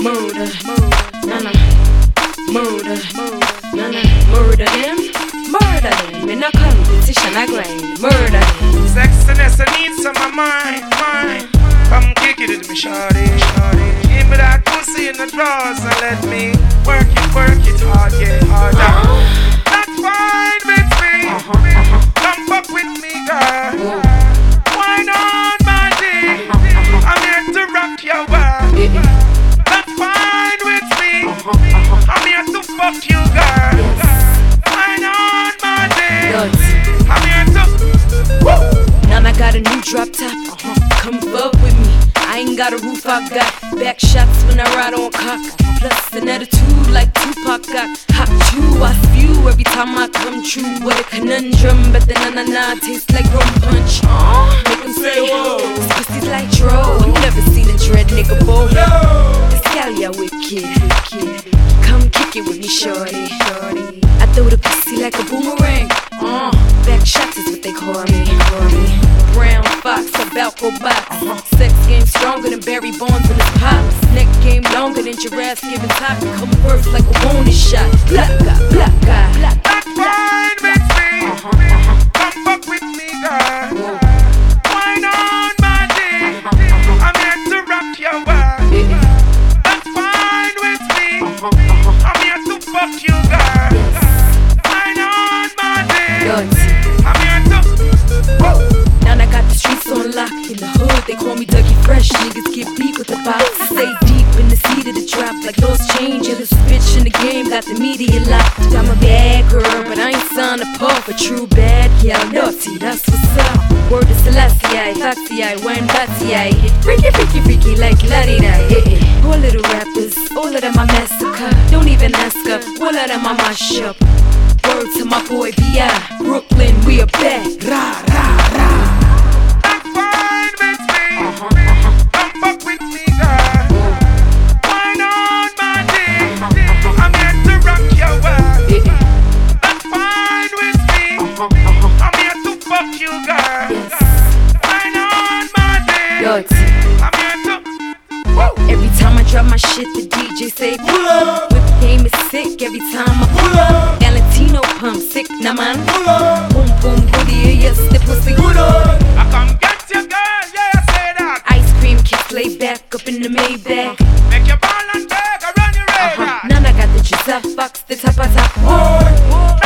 murder, nana, murder, nana, murder them, in a competition I grind, murder them. Sexiness, I need some of mine. Come kick it with me, shawty. Give me that pussy in the drawers and let me work it hard, yeah, harder. That's fine with me. Come fuck with me, girl. Why not, my dick? I'm here to rock your world. That's fine with me. I'm here to fuck you, girl. Why not, my dick? I'm here to. Now I got a new drop top. Come fuck with me. I ain't got a roof, I got back shots when I ride on cock. Plus an attitude like Tupac got. Hot chew, I spew every time I come true. What a conundrum, but the na-na-na tastes like rum punch. Make them say, this pussy's like dro. You never seen a dread nigga boy. This gal ya wicked. Come kick it with me, shorty. I throw the pussy like a boomerang. Back shots is what they call me. Brown fox, a Balco box. Sex game stronger than Barry Bonds in his pops. Neck game longer than giraffes giving top. Come first like a bonus shot. Blacka. That's fine with me. Come fuck with me, girl. Why not, my dick? I'm here to rock your world. That's fine with me. I'm here to fuck you, girl. Why not, my dick? I'm here to. Now I got the streets on lock. In the hood, they call me Dougie Fresh. Niggas get beat with the box. Stay deep in the seat of the drop. Like lost change. Yeah, this bitch in the game got the media locked. I'm a bad girl, but I ain't signed a paw for true bad. Yeah, I'm naughty, that's what's up. Word to Celestia, Foxy, Wayne Batsy, freaky like Ladi-Di. All little rappers, all of them I massacre. Don't even ask her, all of them I mash up. Word to my boy B.I. Brooklyn, we are back. Rah. That's fine with me. Come fuck with me, girl. Why not, my dick? I'm here to rock your world. That's fine with me. I'm here to fuck you, girl. Why not, my dick? I'm here to. Every time I drop my shit, the DJ say pull up. Whip game is sick every time I pull up. Valentino pump sick, nah man. Boom, booty, yes, the pussy. I come get you, girl, yeah, say that. Ice cream kicks lay back up in the Maybach. Make your ball and bag, I run your radar. Now I got the Giselle Fox, the top of top.